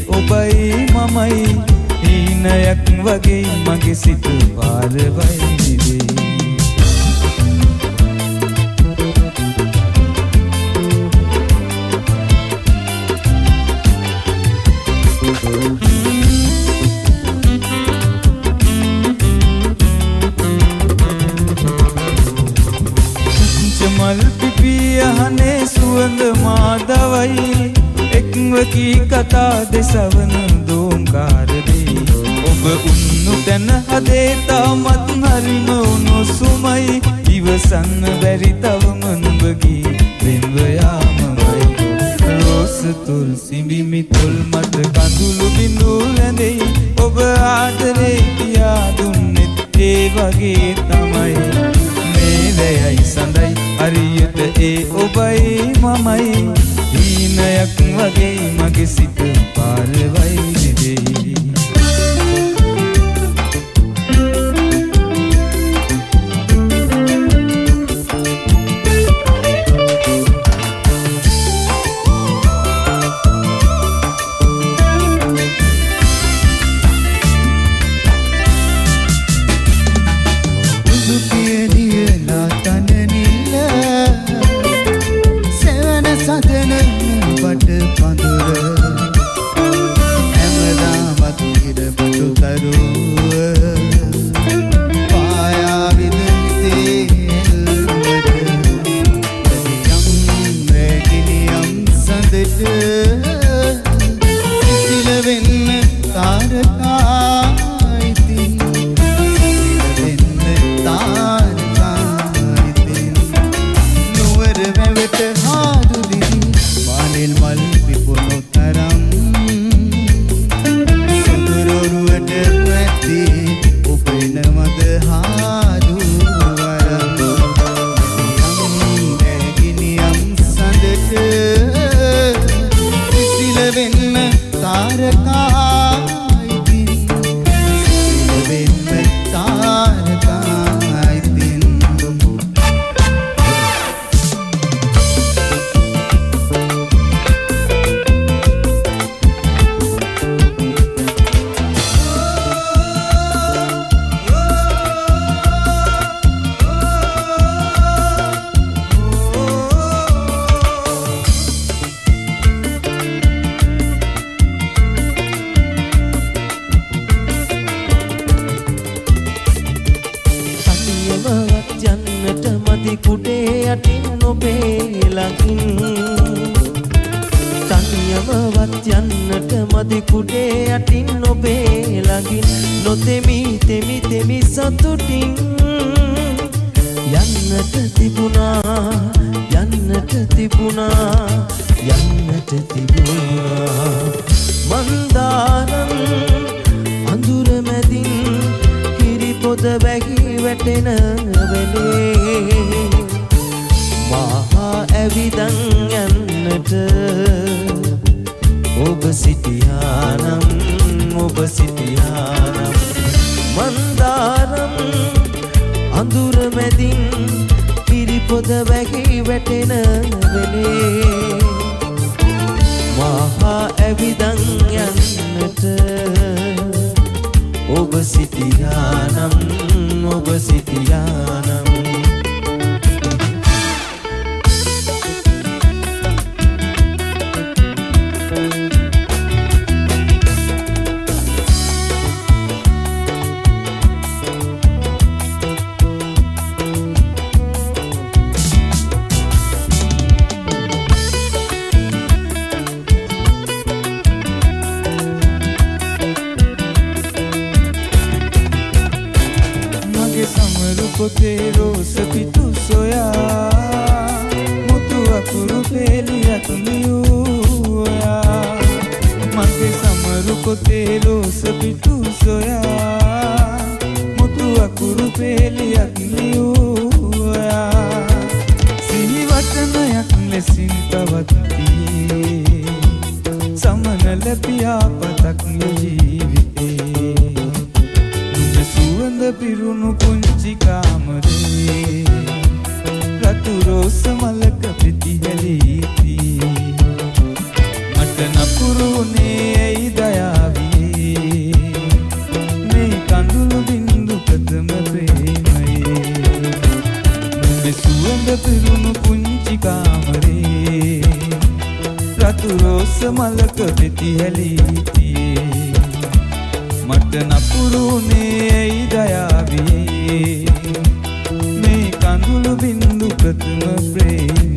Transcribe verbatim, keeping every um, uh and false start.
ඔබයි මමයි හීනයක් වගේ මගේ සිත පාරවයි නිදේ මල් පිපිය හනේ සුවඳ මාදවයි එක්ව කී කතා දෙසවන දෝංකාර දෙයි ඔබ උන්නු තැන හදේ තාමත් හරිම උණුසුමයි ඉවසන්න බැරි තවම නුඹගේ වෙන්ව යාමමයි රෝස තුල් සිඹිමි තුල් මත කඳුළු බිඳු ඇඳෙයි ඔබ ආදරේ කියා දුන්නෙත් ඒ වගේ තමයි මේලයයි සඳයි හරියට ඒ ඔබයි මමයි හීනයක් වගේ මගේ සිත පාරවයි නිදෙයි නපුරුනේ ඇයිද රතු රෝස මලක පෙති හැලීතියේ මට නපුරුනේ ඇයි දයාවේ මේ කඳුළු බින්දු ප්‍රථම ප්‍රේම